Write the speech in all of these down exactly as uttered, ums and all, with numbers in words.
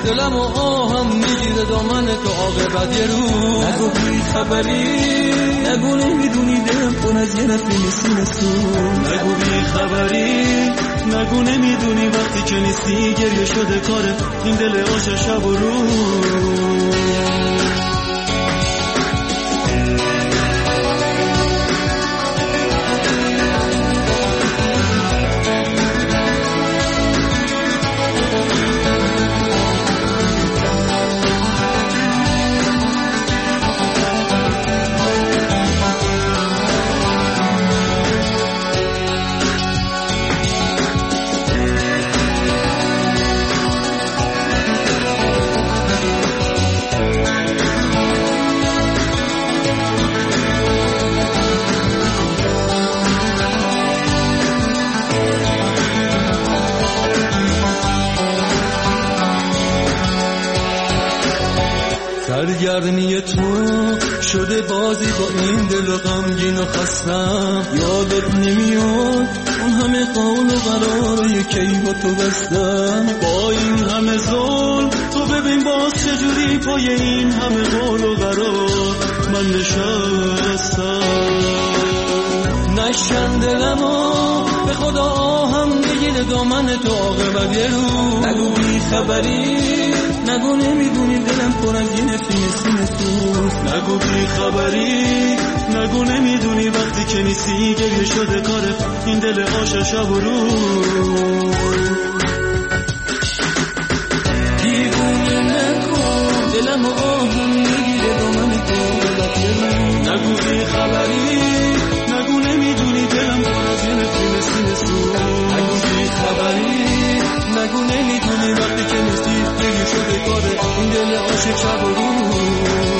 دلم و آهم میگیره دامن تو عاقبت یه روز. نگو بی خبری، نگو نمیدونی دلم پر از یه نسیم سینه سوز. نگو بی خبری، نگو نمیدونی وقتی که نیستی گریه شده کاره این دل عاشق شب و روز. سرگرمی تو شده بازی با این دل و غمگین و خستم. یادت نمیاد اون همه قول و قراره کی با تو بستم. با این همه ظلم تو ببین باز چجوری پای این همه قول و قرار من نشستم. نشکن دلمو به خدا آهم بگیره دامن تو عاقبت یه روز. نگو بی خبری، نگو نمیدونی دلم پر از یه نسیم سینه سوز. نگو بی خبری، نگو نمیدونی وقتی که نیستی گریه شده کاره این دل عاشق شب و روز. دیوونه نکن دلم آهم میگیره دامن تو عاقبت یه روز. نگو بی خبری، نگو نمیدونی دلم پر از یه نسیم سینه سوز. نگو بی خبری، نگو نمیدونی وقتی که نیستی گریه شده کاره این دل عاشق شب و روز.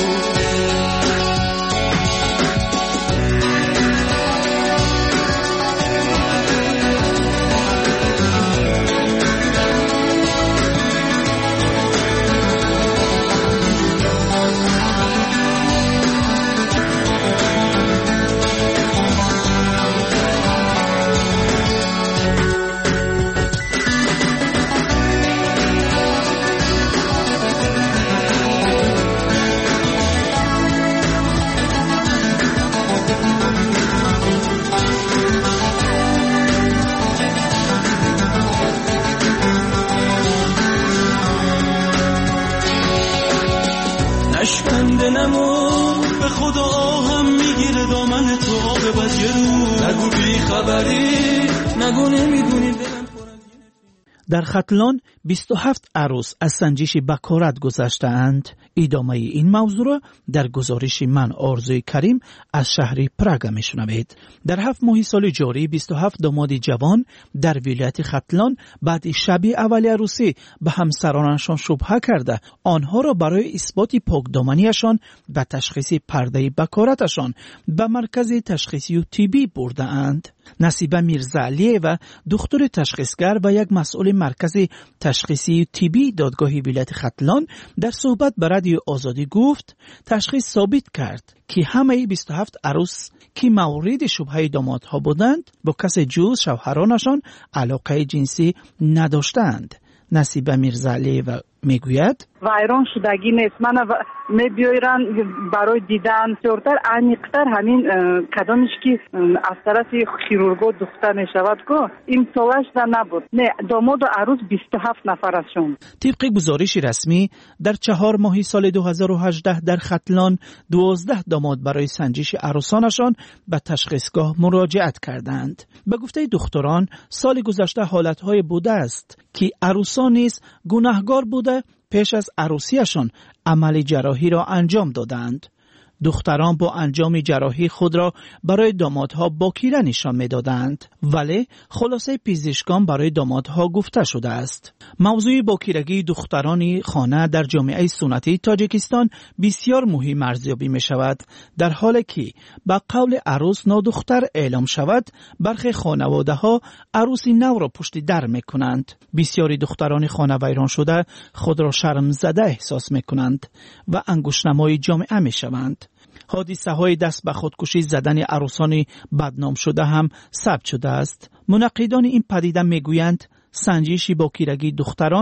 به خدا آهم میگیره دامن تو عاقبت یه روز. نگو بی خبری، نگو نمیدونی دلم پر از یه نسیم. در ختلان بیست و هفت عروس از سنجش بکارت گذشته‌اند. ادامه این موضوع را در گزارش من آرزوی کریم از شهر پراگ میشنوید. در هفت ماه سال جاری بیست و هفت داماد جوان در ولایت ختلان بعد شب اول عروسی به همسرانشان شبهه کرده آنها را برای اثبات پاکدامنیشان به تشخیص پرده بکارتشان به مرکز تشخیصی و طبی برده اند. نصیبه میرزعلی و دکتر تشخیصگر و یک مسئول مرکز تشخیصی طبی دادگاه ولایت ختلان در صحبت با رادیو آزادی گفت تشخیص ثابت کرد که همه بیست و هفت عروس که مورد شبهه دامادها بودند با کس جز شوهرانشان علاقه جنسی نداشتند. نصیبه میرزعلی و میگوید وایران شدگی نیست. من میبیایرن برای دیدن سورتر عمیق‌تر همین کدامش که از طرف خیرورگو دختر میشود که این سالش در نبود. نه داماد و عروس بیست و هفت نفرشون. طبق گزارش رسمی در چهار ماه سال دو هزار و هجده در ختلان دوازده داماد برای سنجش عروسانشان به تشخیصگاه مراجعت کردند. به گفته دختران سال گذشته حالتهای بوده است که عروسان نیز گناهکار بوده پیش از عروسیشان عمل جراحی را انجام دادند. دختران با انجام جراحی خود را برای دامادها باکیره نشان می‌دادند، ولی خلاصه پزشکان برای دامادها گفته شده است. موضوع باکیرگی دختران خانه در جامعه سنتی تاجیکستان بسیار مهم ارزیابی می شود، در حالی که با قول عروس نادختر اعلام شود برخی خانواده ها عروس نو را پشت در می کنند. بسیاری دختران خانه ویران شده خود را شرم زده احساس می کنند و انگشتنمای جامعه می شوند. حادثه های دست به خودکشی زدن عروسان بدنام شده هم ثبت شده است. منقدان این پدیده میگویند سنجش باکیرگی دختران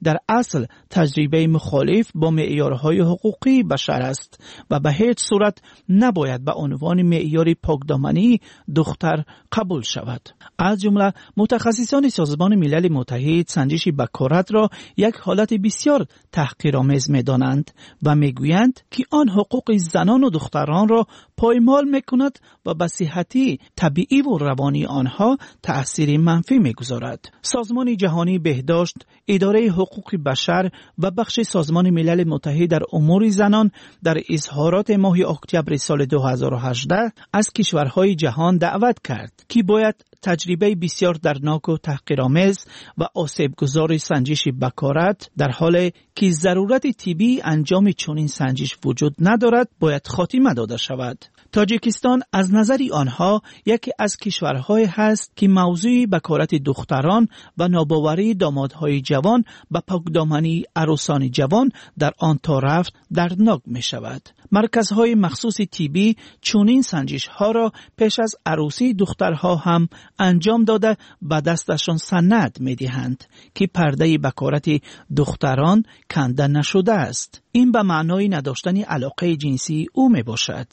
در اصل تجربه مخالف با معیارهای حقوقی بشر است و به هیچ صورت نباید به عنوان معیار پاکدامنی دختر قبول شود. از جمله متخصصان سازمان ملل متحد سنجش بکارت را یک حالت بسیار تحقیرآمیز می‌دانند و می‌گویند که آن حقوق زنان و دختران را پایمال می‌کند و به صحتی طبیعی و روانی آنها تأثیر منفی می‌گذارد. سازمان جهانی بهداشت، اداره حقوق بشر و بخش سازمان ملل متحد در امور زنان در اظهارات ماه اکتبر سال دو هزار و هجده از کشورهای جهان دعوت کرد که باید تجربه بسیار درناک و تحقیرآمیز و آسیبگذار سنجش بکارت در حالی که ضرورت طبی انجام چنین سنجش وجود ندارد باید خاتمه داده شود. تاجیکستان از نظر آنها یکی از کشورهای هست که موضوع بکارت دختران و ناباوری دامادهای جوان به پاکدامنی عروسان جوان در آن طرف دردناک می شود. مرکزهای مخصوص طبی چنین سنجش ها را پیش از عروسی دخترها هم انجام داده به دستشان سند می دهند که پرده بکارت دختران کنده نشده است. این به معنای نداشتن علاقه جنسی او می باشد.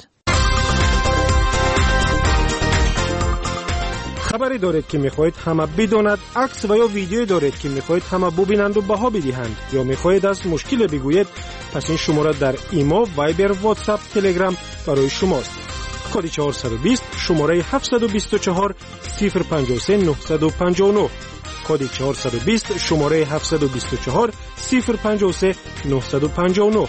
خبری دارید که میخواهید همه بداند، عکس و یا ویدیویی دارید که میخواهید همه ببینند و بها بدهند، یا میخواهید از مشکل بگویید، پس این شماره در ایما، وایبر، واتساپ، تلگرام برای شماست. کد چهارصد و بیست شماره هفتصد و بیست و چهار صفر پنجاه و سه نهصد و پنجاه و نه. کد چهارصد و بیست شماره هفتصد و بیست و چهار صفر پنجاه و سه نهصد و پنجاه و نه.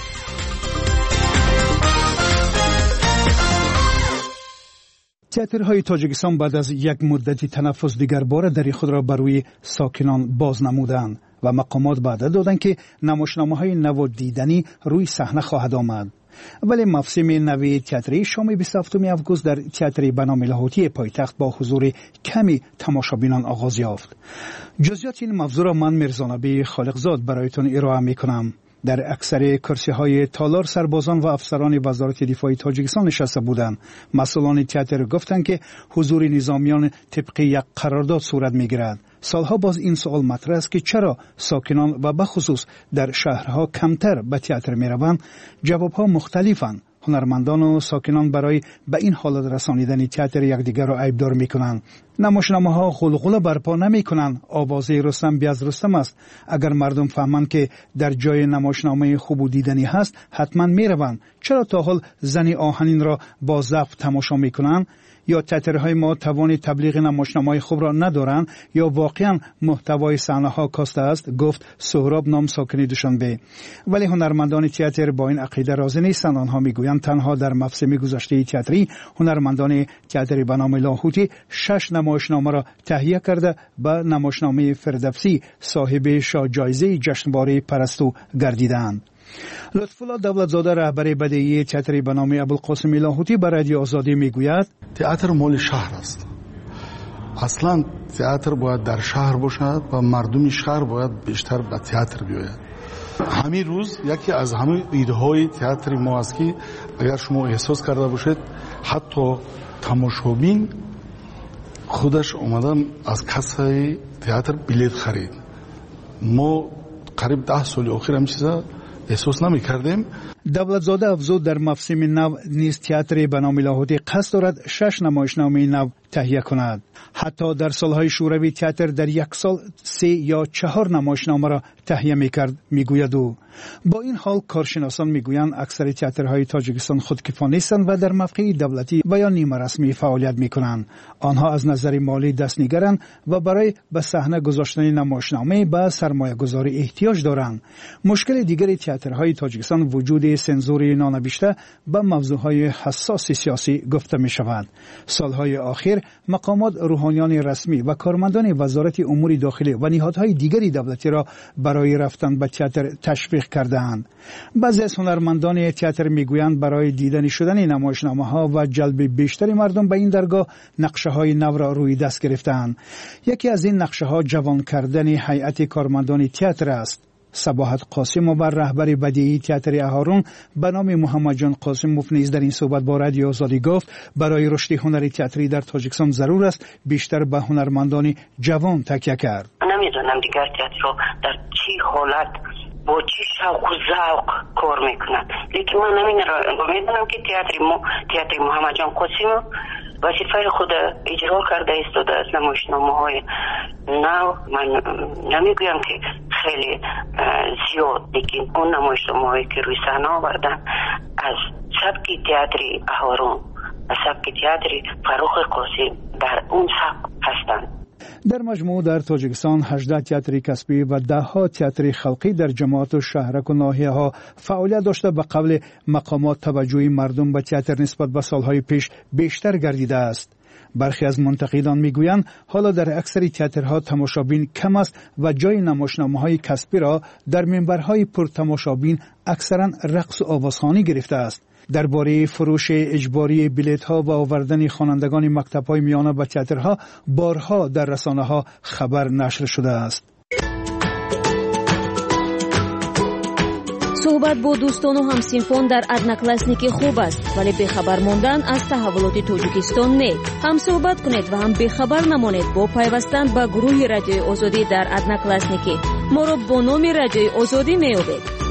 تئاترهای تاجیکستان بعد از یک مدتی تنفس دیگر بار در خود را بر روی ساکنان باز نمودند و مقامات وعده دادند که نمایشنامه‌های نو دیدنی روی صحنه خواهد آمد. ولی موسم نوی تئاتری شام بیست و هفتم آگوست در تئاتر بنام لاهوتی پایتخت با حضور کمی تماشابینان آغاز یافت. جزئیات این موضوع را من میرزانبی خالقزاد برایتان ارائه میکنم. در اکثر کرسی‌های تالار سربازان و افسران وزارت دفاع تاجیکستان نشسته بودند. مسئولان تئاتر گفتند که حضور نظامیان طبق یک قرارداد صورت می‌گیرد. سالها باز این سوال مطرح است که چرا ساکنان و به خصوص در شهرها کمتر به تئاتر می‌روند؟ جواب‌ها مختلفند. هنرمندان و ساکنان برای به این حالت رسانیدن تئاتر یکدیگر را عیبدار می‌کنند. نمایشنامه‌ها غلغله برپا نمی‌کنند. آوازه رستم بیاز رستم است. اگر مردم فهمند که در جای نمایشنامه خوب و دیدنی هست، حتما می‌روند. چرا تا حال زن آهنین را با ضعف تماشا می‌کنند؟ یا تئاترهای ما توان تبلیغ نمایشنامه‌های خوب را ندارند یا واقعا محتوای صحنه‌ها کاسته است، گفت سهراب نام ساکنی دوشنبه. ولی هنرمندان تئاتر با این عقیده راضی نیستند. آنها میگویند تنها در موسم گذشته تئاتری هنرمندان تئاتر به نام لاهوتی شش نمایشنامه را تهیه کرده به نمایشنامه فردوسی صاحب شاه جایزه جشنواره پرستو گردیدند. لطفالله دولتزاده رهبر بدیهی تئاتر به نام ابوالقاسم لاهوتی به رادیو آزادی میگوید تئاتر مال شهر است. اصلا تئاتر باید در شهر باشد و مردم شهر باید بیشتر به تئاتر بیاید. همین روز یکی از همه ایده های تئاتر ما است که اگر شما احساس کرده باشید حتی تماشابین خودش اومدن از کاسه تئاتر بلیط خرید. ما قریب ده سال اخیر هم چیزا احساس نمی کردیم. دولتزاده افزود در موسم نو نیز تئاتر به نام لاهوتی قصد دارد شش نمایشنامه نو تهیه کند. حتی در سالهای شوروی تئاتر در یک سال سه یا چهار نمایشنامه را تهیه میکرد میگوید او. با این حال کارشناسان میگویند اکثر تئاترهای تاجیکستان خودکفا نیستند و در موقع دولتی و یا نیمه رسمی فعالیت میکنند. آنها از نظر مالی دست نگرند و برای به صحنه گذاشتن نمایشنامه به سرمایه گذاری احتیاج دارند. مشکل دیگری تئاترهای تاجیکستان وجود سنزور نانوشته به موضوعهای حساس سیاسی گفته می شود. سالهای آخر مقامات روحانیان رسمی و کارمندان وزارت امور داخلی و نهادهای دیگری دولتی را برای رفتن به تئاتر تشویق کردند. بعضی از هنرمندان تئاتر میگویند برای دیدن شدن نمایشنامه‌ها و جلب بیشتر مردم به این درگاه نقشه‌های نو را روی دست گرفتند. یکی از این نقشه‌ها جوان کردن هیئت کارمندان تئاتر است. صباحت قاسم و رهبر بدیعی تئاتر اهارون به نام محمد جان قاسم نیز در این صحبت با رادیو آزادی گفت برای رشد هنر تئاتری در تاجیکستان ضرور است بیشتر به هنرمندان جوان تکیه کرد. نمیدونم دیگر تئاتر رو در چی حالت با چی شوق و ذوق کار میکنن، لیکن من همین را میدونم که تئاتر مو تئاتر محمد جان قاسم وظیفه خود اجرا کرده ایستاده از نمایشنامه های نو. من نمیگویم که خیلی زیاد، لیکن اون نمایشنامه هایی که روی صحنه آوردن از سبک تئاتر اهارون و سبک تئاتر فروخ قاسم در اون سبک هستند. در مجموع در تاجیکستان هجده تئاتر کسبی و ده ها تئاتر خلقی در جماعت و شهرک و ناحیه ها فعالیت داشته به قبل مقامات توجه مردم به تئاتر نسبت به سالهای پیش بیشتر گردیده است. برخی از منتقدان میگویند حالا در اکثر تئاترها تماشابین کم است و جای نمایشنامه‌های کسبی را در منبرهای پر تماشابین اکثرا رقص و آوازخوانی گرفته است. درباره فروش اجباری بلیط‌ها و آوردن خوانندگان مکتب‌های میانه به تئاترها بارها در رسانه‌ها خبر نشر شده است. صحبت با دوستان و همسینفان در ادناکلاسنیکی خوب است، ولی بخبر ماندن از تحولات تاجیکستان نه. هم صحبت کنید و هم بخبر نمانید با پیوستن به گروه رادیوی آزادی در ادناکلاسنیکی. ما را با نام رادیوی آزادی می‌یابید.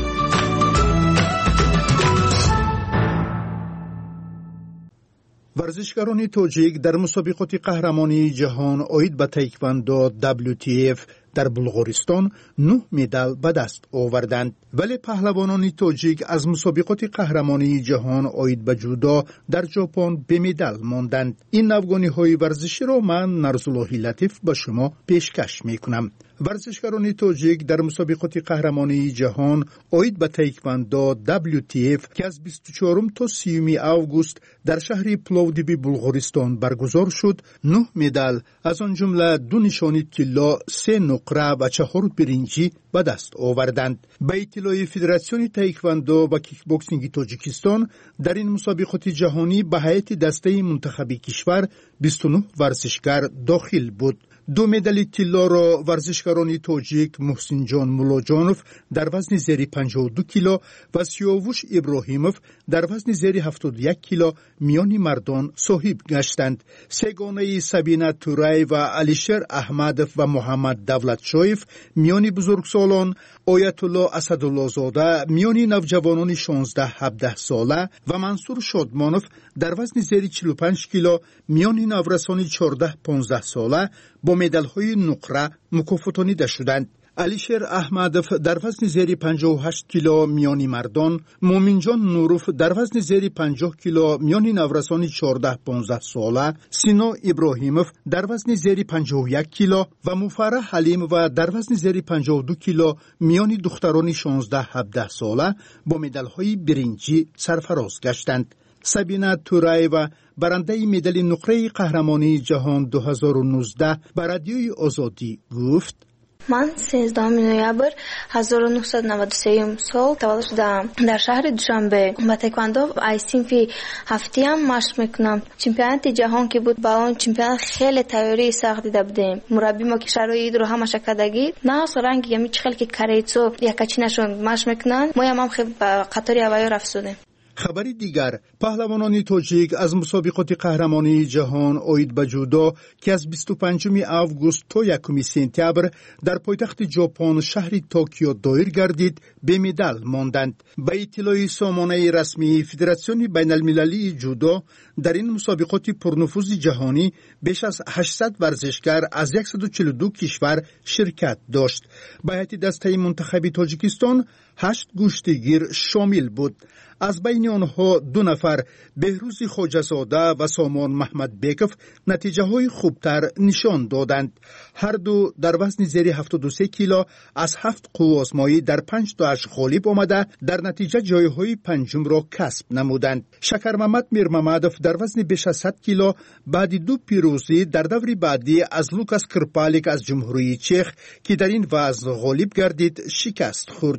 ورزشکاران تاجیک در مسابقات قهرمانی جهان آید به تایکواندو دبلیو تی اف در بلغارستان نه مدال به دست آوردند، ولی پهلوانان تاجیک از مسابقات قهرمانی جهان آید به جودو در ژاپن به مدال ماندند. این نوگانی های ورزشی را من نرزاللهی لطیف به شما پیشکش می کنم. ورزشکاران تاجیک در مسابقات قهرمانی جهان آید به تایکواندو دبلیو تی اف که از بیست و چهارم تا سیوم آگوست در شهر پلوودیوی بلغارستان برگزار شد نه مدال، از آن جمله دو نشانی طلا، سه نقره و چهار برنجی به دست آوردند. به اطلاع فدراسیون تایکواندو و کیک بوکسینگ تاجیکستان در این مسابقات جهانی به هیئت دسته منتخبی کشور بیست و نه ورزشکار داخل بود. دو مدال طلا را ورزشکاران تاجیک محسن جان مولاجانوف در وزن زیر پنجاه و دو کیلو و سیاوش ابراهیموف در وزن زیر هفتاد و یک کیلو میان مردان صاحب گشتند. سگانه سبینه تورای و علیشر احمدوف و محمد دولتشایف میان بزرگسالان، آیت الله اسدالله زاده میان نوجوانان شانزده هفده ساله و منصور شادمانوف در وزن زیر چهل و پنج کیلو میان نورسان چهارده پانزده ساله با مدال‌های نقره مکافاتانیده شدند. علیشر احمدوف در وزن زیر پنجاه و هشت کیلو میانی مردان، مومن جان نوروف در وزن زیر پنجاه کیلو میانی نورسان چهارده پانزده ساله، سینا ابراهیموف در وزن زیر پنجاه و یک کیلو و مفرح حلیم و در وزن زیر پنجاه و دو کیلو میانی دختران شانزده هفده ساله با مدال‌های برنجی سرفراز گشتند. سبینه تورایوا برنده مدال نقره قهرمانی جهان دو هزار و نوزده به رادیوی آزادی گفت: من سیزدهم نوامبر هزار و نهصد و نود و سه سال تولد شدم. در شهر دوشنبه با تایکواندو ای صنفی هفتی هم مشق میکنم. چمپیونات جهان که بود با اون چمپیون خیلی تیاری سخت دیده بودیم. مربی ما که شرایط رو همش کردگی نه سرنگ یمی چخل که کریتسو یکچی نشون مشق میکنن. ما هم خیلی قطار اوایل رفتیم. خبری دیگر، پهلوانان تاجیک از مسابقات قهرمانی جهان آید به جودو که از بیست و پنجم آگوست تا یکم سپتامبر در پایتخت ژاپن شهر توکیو دایر گردید به مدال ماندند. به اطلاع سامانه رسمی فدراسیون بین المللی جودو در این مسابقات پرنفوذ جهانی بیش از هشتصد ورزشکار از صد و چهل و دو کشور شرکت داشت. به هیئت دسته منتخبی تاجیکستان هشت گوشتگیر شامل بود. از بین آنها دو نفر بهروز خواجه‌زاده و سامان محمد بیکوف نتیجه های خوبتر نشان دادند. هر دو در وزن زیر هفتاد و سه کیلو از هفت قوآزمایی در پنج تاش غالب آمده در نتیجه جایهای پنجم را کسب نمودند. شکر محمد میر محمدوف در وزن بیش از صد کیلو بعد دو پیروزی در دور بعدی از لوکاس کرپالیک از جمهوری چک که در این وزن غالب گردید شکست خورد.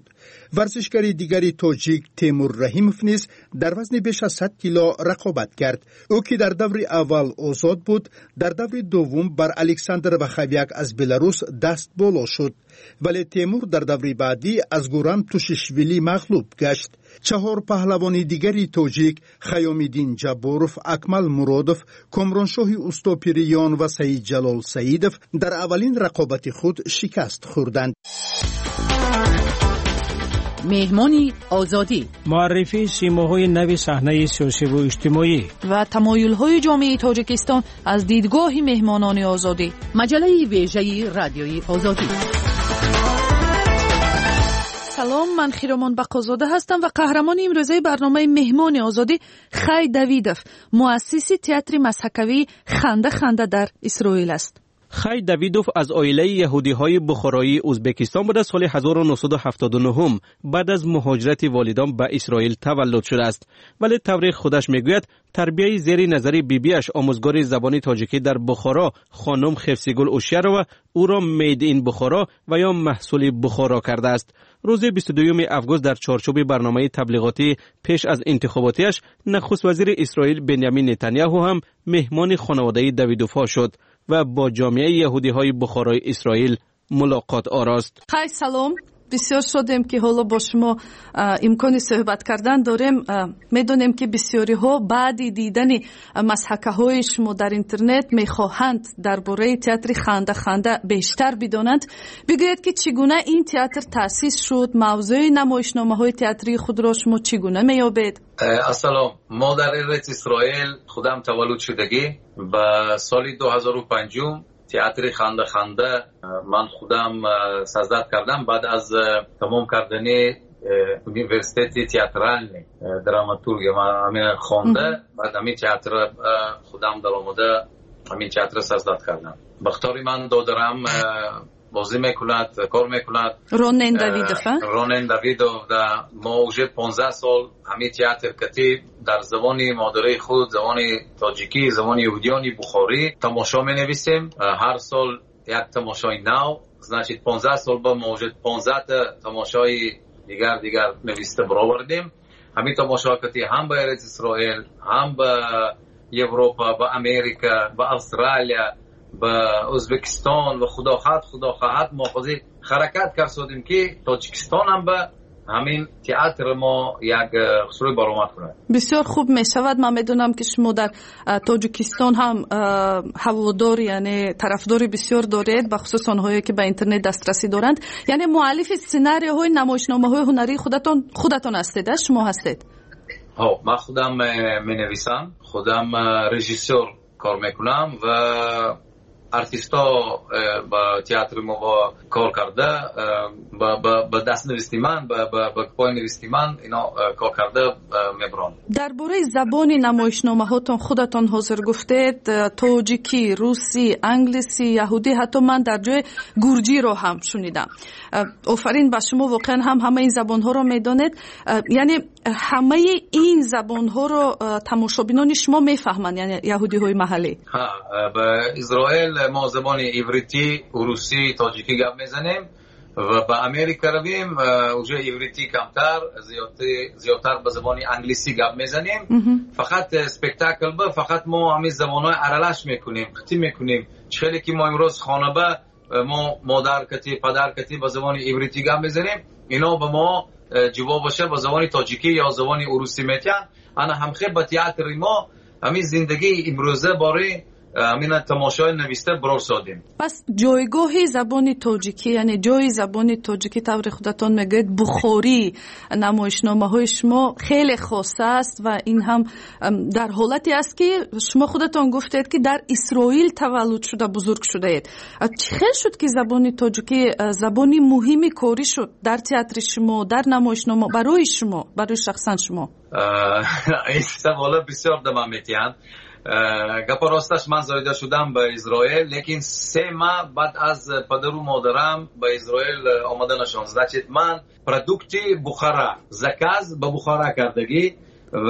ورزشکاری دیگری تاجیک تیمور رحیموف نیز در وزن بیش از صد کیلو رقابت کرد. او که در دور اول آزاد بود، در دور دوم بر الکساندر وخویک از بلاروس دست بالا شد، ولی تیمور در دور بعدی از گوران توشیشویلی مغلوب گشت. چهار پهلوان دیگری تاجیک خیام‌الدین جباروف، اکمل مرادوف، کامرانشاه اوستاپیریان و سعید جلال سعیدوف در اولین رقابت خود شکست خوردند. مهمانی آزادی، معرفی سیماهای نو صحنه سیاسی و اجتماعی و تمایل‌های جامعه تاجیکستان از دیدگاه مهمانان آزادی. مجله ویژه رادیوی آزادی. سلام، من خیرامان بقازاده هستم و قهرمان امروزه برنامه مهمان آزادی خی دویدوف، مؤسس تئاتر مسحکوی خنده خنده در اسرائیل است. خی دویدوف از عائله یهودی‌های بخارایی ازبکستان بود. سال هزار و نهصد و هفتاد و نه بعد از مهاجرت والدان به اسرائیل تولد شده است، ولی تاریخ خودش میگوید تربیت زیر نظر بیبیش آموزگار زبان تاجیکی در بخارا خانم خفسیگل اوشیرova او را مید این بخارا و یا محصول بخارا کرده است. روز بیست و دوم آگوست در چارچوب برنامه تبلیغاتی پیش از انتخاباتیش نخست وزیر اسرائیل بنیامین نتانیاهو هم مهمان خانواده دویدوف‌ها شد و با جامعه یهودی‌های بخارای اسرائیل ملاقات آراست. خیلی سلام، بسیار شدیم که حالا با شما امکان صحبت کردن داریم. میدونیم که بسیاری ها بعد دیدن مسحکه های شما در اینترنت میخواهند درباره تئاتر خنده خنده بیشتر بدانند. بگویید که چگونه این تئاتر تأسیس شد، موضوع نمایشنامه های تئاتری خود را شما چگونه میابید؟ السلام، ما در ارت اسرائیل خودم تولد شدگی و سال دو هزار و پنج تئاتر خنده خنده من خودم سازد کردم بعد از تمام کردن یونیورسیته تئاترال دراماتورگی من همین خوانده. بعد همین تئاتر خودم در آمده همین تئاتر سازد کردم. بختاری من دادرم بازی میکند، کار میکند. رونن دویدوف رونن دویدوف در ما اوجه پانزده سال همین تئاتر کتیب در زبان مادری خود، زبان تاجیکی، زبان یهودیانی بخاری تماشا می نویسیم. هر سال یک تماشای نو، значит پانزده سال با ما اوجه پانزده تماشای دیگر دیگر نویسته برآوردیم. همین تماشا کتی هم به ارت اسرائیل، هم به اروپا، به امریکا، به استرالیا، به ازبکستان و خدا خواهد خدا خواهد ما خودی حرکت کردیم که تاجیکستان هم به همین تئاتر ما یک خصوصی برآمد کنه. بسیار خوب می شود. من میدونم که شما در تاجیکستان هم هوادار یعنی طرفدار بسیار دارید، به خصوص آنهایی که به اینترنت دسترسی دارند. یعنی مؤلف سناریوهای نمایشنامه‌های هنری خودتون خودتون هستید؟ شما هستید؟ ها، من خودم می نویسم، خودم رژیسور کار میکنم و ارتیستا با تئاتر ما با کار کرده، با با دست نویسی من، با با پای نویسی من اینا کار کرده میبرن. درباره زبان نمایشنامه هاتون خودتون حاضر گفتید تاجیکی، روسی، انگلیسی، یهودی، حتی من در جای گرجی رو هم شنیدم. آفرین به شما، واقعا هم همه این زبان ها رو میدونید. یعنی همه این زبان ها رو تماشابینان شما میفهمن، یعنی یهودی های محلی؟ ها، به اسرائیل ما زبان عبریتی، روسی، تاجیکی گپ میزنیم و به امریکا رویم اوجه عبریتی کمتر، زیادتر زیادتر به زبان انگلیسی گپ میزنیم. فقط اسپکتاکل به فقط ما همین زبانهای ارلش میکنیم، خطی میکنیم. چخیلی که ما امروز خانه به ما مادر کتی، پدر کتی به زبان عبریتی گپ میزنیم، اینا به ما جواب باشه به زبان تاجیکی یا زبان روسی میتن. انا هم خیلی به تئاتر ما همین زندگی امروزه باره همین تماشای نوشته برار سادیم. پس جایگاه زبان تاجیکی، یعنی جای زبان تاجیکی طور خودتون میگید بخاری نمایشنامه های شما خیلی خاص است و این هم در حالتی است که شما خودتون گفتید که در اسرائیل تولد شده، بزرگ شده اید. چه شد که زبان تاجیکی زبانی مهمی کاری شد در تئاتر شما، در نمایشنامه برای شما، برای شخصا شما؟ این سوال بسیار دم میتیان. گپ راستش من زایده شدم به اسرائیل، لیکن سه ماه بعد از پدر و مادرم به اسرائیل آمده نشون. значит من پروداکتی بخارا زکاز به بخارا کردگی و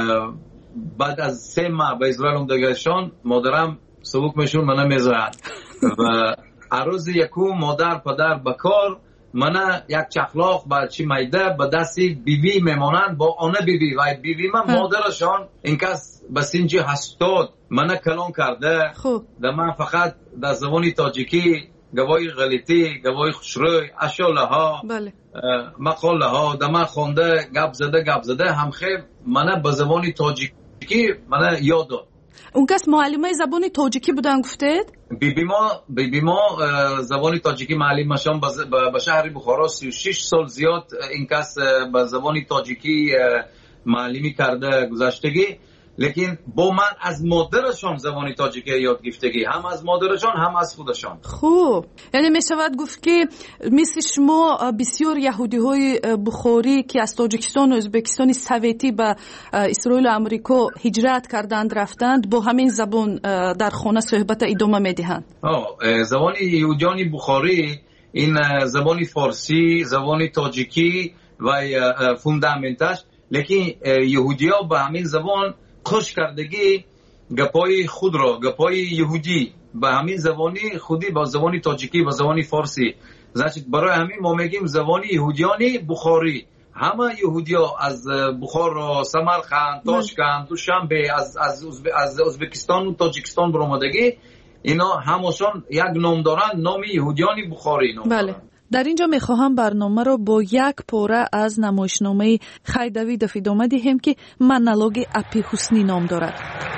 بعد از سه ماه به اسرائیل آمدگیشون مادرم سبوک میشون منو میذارن و عروض یکو مادر پدر به کار من یک چخلاق با چی میده به دستی بیبی میمانند با آن بیبی و بیبی من مادرشان این کس به سنجی هستاد من کلان کرده. خوب در من فقط در زبان تاجیکی گواهی غلطی گواهی خوشروی اشاله ها بله مقاله ها در من خونده گپ زده گپ زده هم خیلی من به زبان تاجیکی من یاد داد. اون کس معلمه زبان تاجیکی بودن گفتید؟ بیبی ما بیبی ما زبان تاجیکی معلمشان به شهر بخارا سی و شش سال زیاد این کس به زبان تاجیکی معلمی کرده گذشتگی، لیکن با من از مادرشان زبان تاجیکی یاد گرفتگی، هم از مادرشان هم از خودشان. خوب، یعنی می شود گفت که مثل شما بسیار یهودی های بخاری که از تاجیکستان و ازبکستان سویتی به اسرائیل و امریکا هجرت کردند رفتند با همین زبان در خانه صحبت ادامه می دهند. زبان یهودیان بخاری این زبان فارسی، زبان تاجیکی و فوندامنتش، لیکن یهودیا به همین زبان خوش کردگی گپای خود را، گپای یهودی به همین زبانی خودی با زبانی تاجیکی با زبانی فارسی، زاشت برای همین ما میگیم زبانی یهودیانی بخاری. همه یهودیا از بخار، سمرقند، تاشکند، دوشنبه، از از از ازبکستان و تاجیکستان برآمدگی اینا همشون یک نام دارن، نام یهودیانی بخاری نام. بله. در اینجا میخواهم برنامه را با یک پاره از نمایشنامه خی دویدوف ادامه دهیم که منالوگ اپی حسنی نام دارد.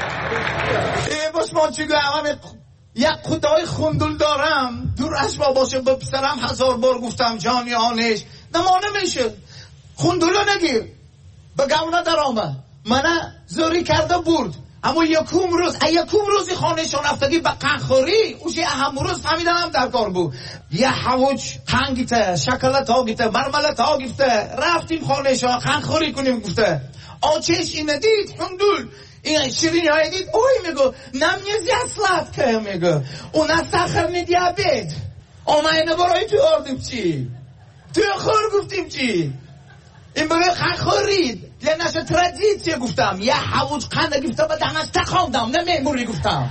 باش ما چیگو همه یک خدای خوندول دارم، دور از ما باشه به پسرم هزار بار گفتم جانی آنش نمانه میشه، خوندولو نگیر به گونه در آمه منه زوری کرده برد، اما یکم روز یکم روزی خانهشون رفتگی به قنخوری اوش اهم روز فهمیدم در کار بود، یه حوج قنگیته، شکلات ها گیته، مرملت ها گیته، رفتیم خانهشون قنخوری کنیم گفته آچش اینه دید خوندول این شیرینی های دید اوی میگو نمیزی اصلات که میگو اونا سخر می دیابید اما اینه برای تو آردیم چی توی خور گفتیم چی این برای قنخورید یه نشه تردیدیه گفتم یه حوض قنده گفته به دمش تخاندم نمی موری گفتم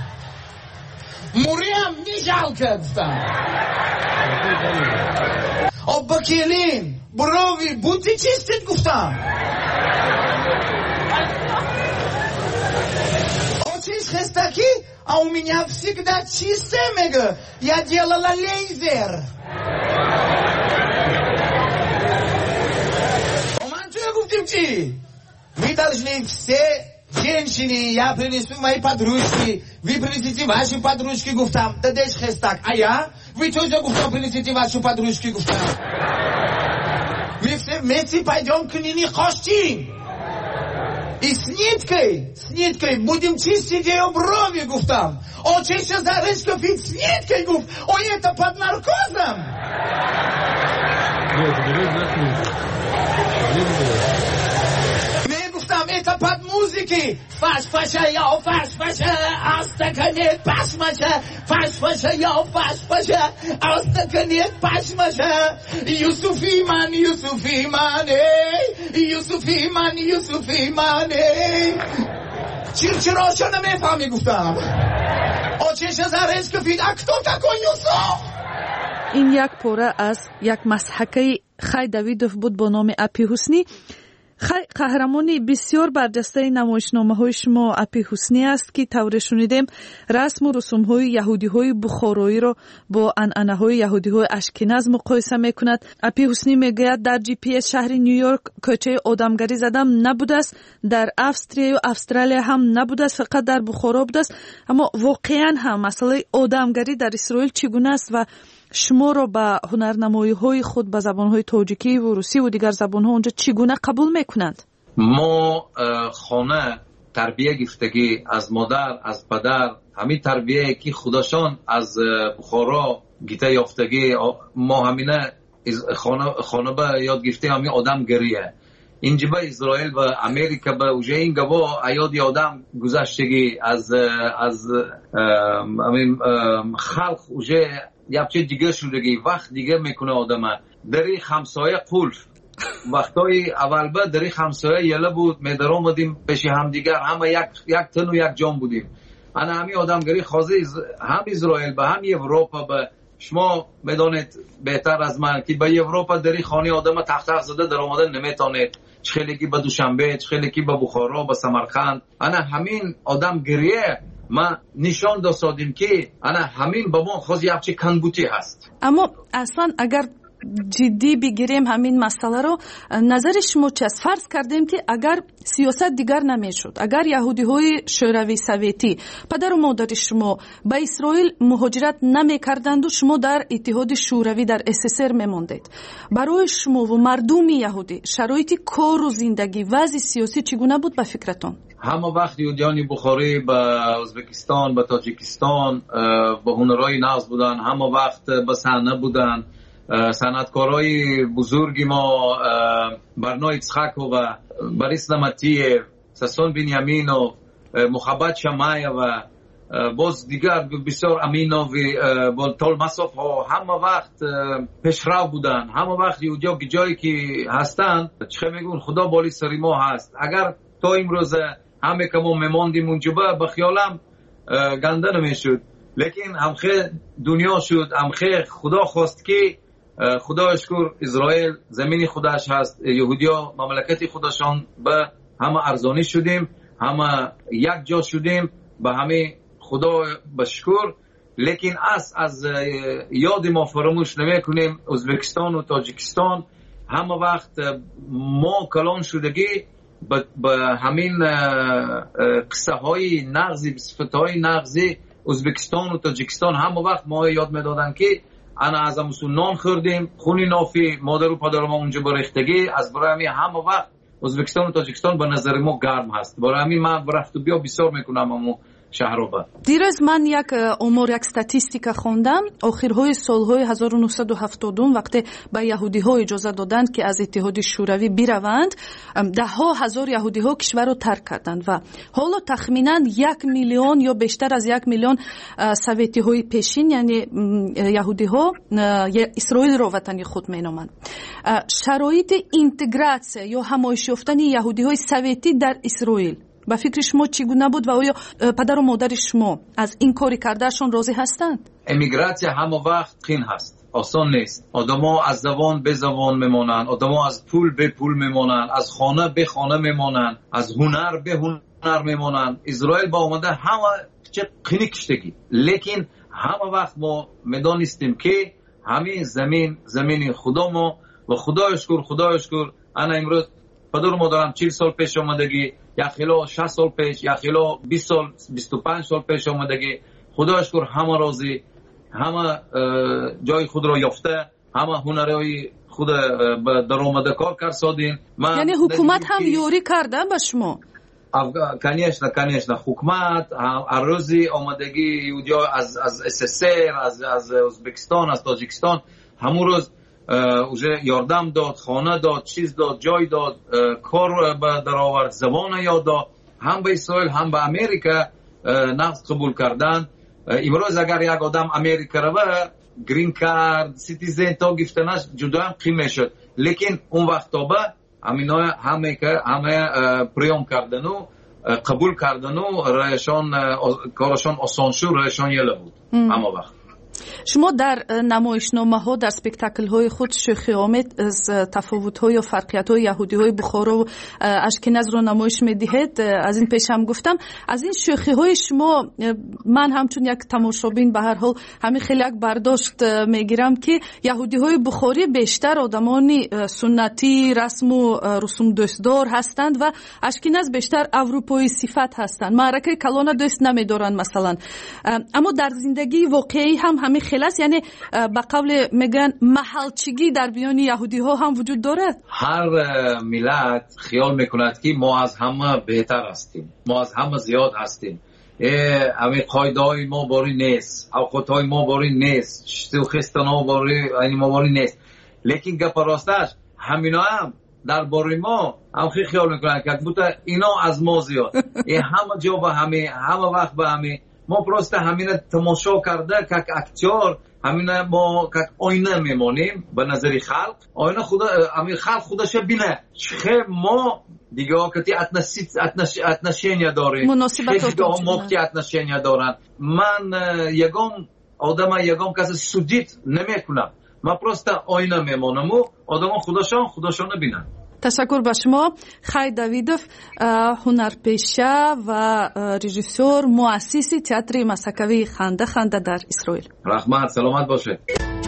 موری هم نیجال که گفتم آب بکیلین برووی بودی چیستید گفتم آچیش خستکی او می نفسی که در چیسته میگه یا دیلالا لیزر گفتیم چی؟ وی должны все женщины, я принесу мои подружки, вы принесите ваши подружки, гуфтам, да деш хестак, а я? Вы тоже, гуфтам, принесите ваши подружки, гуфтам. Мы все вместе пойдем к Нине Хошти. И с ниткой, с ниткой будем чистить ее брови, гуфтам. О, чеша зарышков и с ниткой, гуф. Ой, это под наркозом. Не гуфтам, это под музыки. Фаш-фаша, я фаш-фаша, астаканет паш-маша. Фаш-фаша, я фаш-фаша, астаканет паш-маша. Юсуфиман, Юсуфиман, эй, Юсуфиман, Юсуфиман, эй. Чир-чироча нефами гуфтам. Очеша зарезка фид, а кто такой Юсуф? این یک پاره از یک مسحکه خی دویدوف بود با نام اپی حسنی. قهرمانی بسیار برجسته نمایشنامه های شما اپی حسنی است که طور شنیدیم رسم و رسوم های یهودی های بخارایی را با عنعنه های یهودی های اشکناز مقایسه می کند. اپی حسنی می گوید در جی پی اس شهر نیویورک کوچه آدمگری زدم نبوده است، در استرالیا و استرالیا هم نبوده است، فقط در بخارا بوده است. اما واقعا هم مسئله آدمگری در اسرائیل چگونه است و شما را به هنرنمایی های خود به زبان های تاجیکی و روسی و دیگر زبان ها اونجا چگونه قبول میکنند؟ ما خانه تربیه گرفتگی از مادر از پدر، همین تربیه که خودشان از بخارا گیته یافتگی، ما همینه خانه خانه به یاد گرفتیم همین آدم گریه. اینجا به اسرائیل و امریکا به اوجه این گوا ایاد آدم گذشتگی از از همین خلق اوجه یه چیز دیگه شدگی وقت دیگه میکنه آدم. دری همسایه قلف وقتای اول به دری همسایه یله بود، میدر آمدیم پیش هم دیگر همه یک یک تن و یک جان بودیم. انا همین آدمگری خازه هم اسرائیل به هم اروپا به شما بدانید بهتر از من که به اروپا دری خانه آدم تخت تخت زده در آمدن نمیتونید، چه خیلی که به دوشنبه، چه خیلی که به بخارا، به سمرقند. انا همین آدم گریه ما نشان دادیم که انا همین با ما خود یک چه کنبوتی هست. اما اصلا اگر جدی بگیریم همین مسئله رو، نظر شما چه است؟ فرض کردیم که اگر سیاست دیگر نمیشد، اگر یهودی های شوروی سوویتی پدر و مادر شما به اسرائیل مهاجرت نمیکردند و شما در اتحاد شوروی در اس اس ار میموندید، برای شما و مردم یهودی شرایط کار و زندگی وضع سیاسی چگونه بود به فکرتون؟ همه وقت یهودیان بخاری به ازبکستان، به تاجیکستان به هنرهای ناز بودن، همه وقت به صحنه بودن. صنعتکارای بزرگی ما برنای یצחק و بریس نمتیه، ساسون بنیامینوف، محبت شمایه و باز دیگر بسیار امینوف و تول مساف ها همه وقت پیشرو بودن. همه وقت یهودیا جایی که هستن چه میگون خدا بالی سری ما هست. اگر تا امروز همه که ما میماندیم اونجا به خیالم گنده نمیشد، لیکن همخه دنیا شد، همخه خدا خواست که خدا شکر اسرائیل زمین خودش هست، یهودیا مملکت خودشان به همه ارزانی شدیم، همه یک جا شدیم، به همه خدا بشکر. لیکن از از یاد ما فراموش نمی کنیم ازبکستان و تاجیکستان همه وقت ما کلان شدگی به همین قصه های نغزی، صفت های نغزی ازبکستان و تاجیکستان همه وقت ما یاد میدادن که انا از امسون نان خوردیم، خونی نافی مادر و پدر ما اونجا برختگی. از برای همین همه وقت ازبکستان و تاجیکستان به نظر ما گرم هست. برای همین من برفت و بیا بسیار میکنم امو شهرابه. دیروز من یک امور یک استاتستیکا خوندم، آخرهای سالهای هزار و نهصد و هفتاد وقتی به یهودی ها اجازه دادند که از اتحاد شوروی بروند، ده ها هزار یهودی ها کشور را ترک کردند و حالا تخمینا یک میلیون یا بیشتر از یک میلیون سوویتی های پیشین یعنی یهودی ها اسرائیل را وطن خود مینامند. شرایط اینتگراسیون یا همایش یافتن یهودی های سوویتی در اسرائیل با فکر شما چگونه بود و آیا پدر و مادر شما از این کاری کردهشون راضی هستند؟ امیگراسیون همه وقت قین هست، آسان نیست. آدما از زبان به زبان میمونن، آدما از پول به پول میمونن، از خانه به خانه میمونن، از هنر به هنر میمونن. اسرائیل با اومده همه چه قینی کشتگی، لیکن همه وقت ما میدانستیم که همین زمین زمین خدا ما و خدا شکر خدا شکر. انا امروز پدر و مادرم چهل سال پیش آمدگی، یا خیلی شصت سال پیش، یا خیلی بیست سال بیست و پنج سال پیش آمدگی. خدا شکر همه راضی، همه جای خود را یافته، همه هنرهای خود در آمده کار کرسادین. یعنی حکومت هم یوری کرده به شما؟ کنیشنه کنیشنه حکومت روزی آمدگی یهودیا از از اس اس ار، از از ازبکستان، از تاجیکستان همون روز اوجه یاردم داد، خانه داد، چیز داد، جای داد، کار در آورد، زبان یاد داد. هم به اسرائیل هم به امریکا نقد قبول کردن. امروز اگر یک آدم امریکا رو گرین کارد سیتیزن تا گفتنش جدا هم قیمه شد، لیکن اون وقت تا به همینای همه که همه پریام کردن و قبول کردن و رایشان کارشان آسان شد، رایشان یله بود همه وقت. شما در نمایشنامه ها در سپکتاکل های خود شوخی آمیز از تفاوت های و فرقیت های یهودی های بخارا و اشکناز رو نمایش میدهید. از این پیش هم گفتم از این شوخی های شما من همچون یک تماشابین به هر حال همین خیلی یک برداشت میگیرم که یهودی های بخاری بیشتر آدمانی سنتی رسم و رسوم دوستدار هستند و اشکناز بیشتر اروپایی صفت هستند، معرکه کلانه دوست نمیدارن مثلا. اما در زندگی واقعی هم همین خلاص، یعنی به قول میگن محلچگی در بیان یهودی ها هم وجود دارد. هر ملت خیال میکند که ما از همه بهتر هستیم، ما از همه زیاد هستیم، همه قاعده های ما باری نیست، اوقات های ما باری نیست، شتو خستان ها باری ما باری نیست. لیکن گپ راستش همینا هم در باری ما هم خیلی خیال میکنند که بوده اینا از ما زیاد. این همه جا به همه همه وقت به همه ما پرسته همین تماشا کرده که اکتیار همین ما که آینه میمانیم به نظری خلق، آینه خدا همین خلق خودش بینه چه ما دیگه که اتنسی اتنش اتنشینیا داریم، مناسبت دیگه هم موقتی اتنشینیا دارن. من یگام آدم یگام کسی سودیت نمیکنم. ما پروستا آینه میمانم و آدم خودشان خودشان بینن. تشکر به شما خی دویدوف، هنرپیشه و رژیسور مؤسس تئاتر مسکوی خنده خنده در اسرائیل. رحمت سلامت باشه.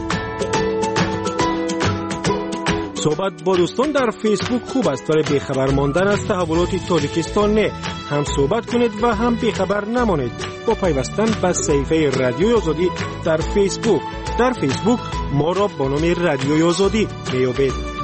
صحبت با دوستان در فیسبوک خوب است ولی بیخبر ماندن از تحولات تاجیکستان نه. هم صحبت کنید و هم بیخبر نمانید با پیوستن به صفحه رادیوی آزادی در فیسبوک. در فیسبوک ما را با نام رادیوی آزادی میابید.